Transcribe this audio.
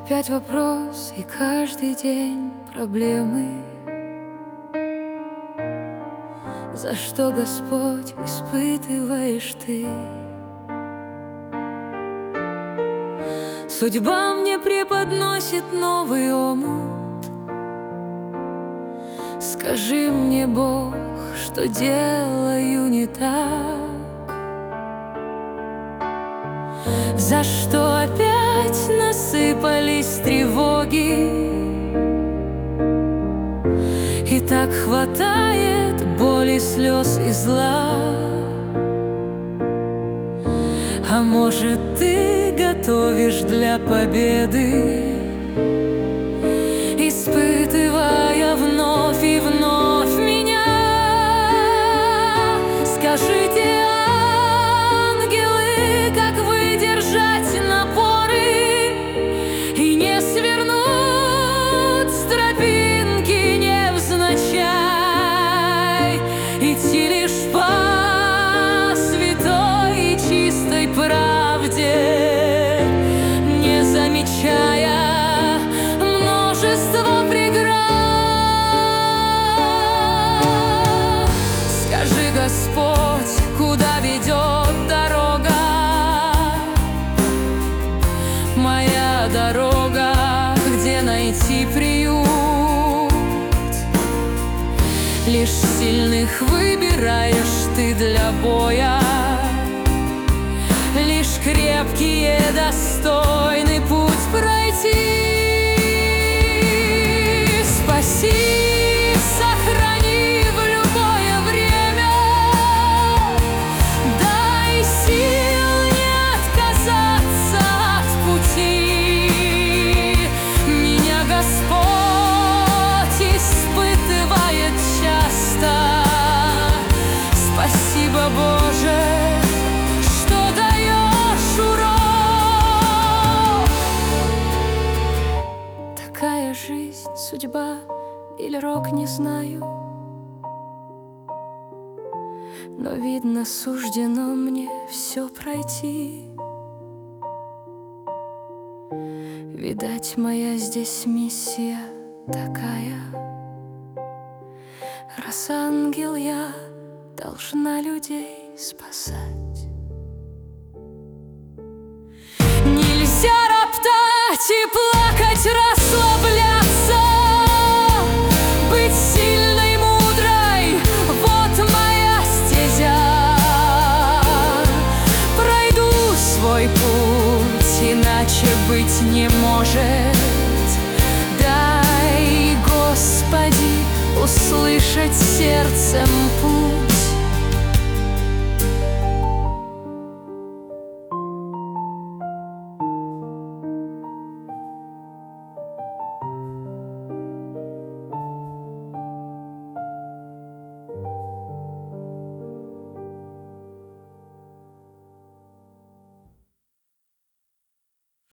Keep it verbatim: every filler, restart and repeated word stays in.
Опять вопрос, и каждый день проблемы. За что, Господь, испытываешь Ты? Судьба мне преподносит новый омут. Скажи мне, Бог, что делаю не так? За что опять насыпались тревоги? И так хватает боли, слез и зла. А может, Ты готовишь для победы, испытывая вновь и вновь меня? Скажите, ангелы, как выдержать напоры и не свернуть с тропинки невзначай, идти лишь по святой и чистой правде, не замечая множество преград. Скажи, Господь, куда ведет дорога, моя дорога, где найти приют? Лишь сильных выбираешь Ты для боя, лишь крепкие достойны путь пройти. Спаси, сохрани в любое время, дай сил не отказаться от пути. Меня Господь испытывает часто. Спасибо, Боже, что даешь урок. Такая жизнь, судьба или рок, не знаю, но, видно, суждено мне все пройти. Видать, моя здесь миссия такая, раз ангел я, должна людей спасать. Нельзя роптать и плакать, расслабляться, быть сильной, мудрой, вот моя стезя. Пройду свой путь, иначе быть не может. Дай, Господи, услышать сердцем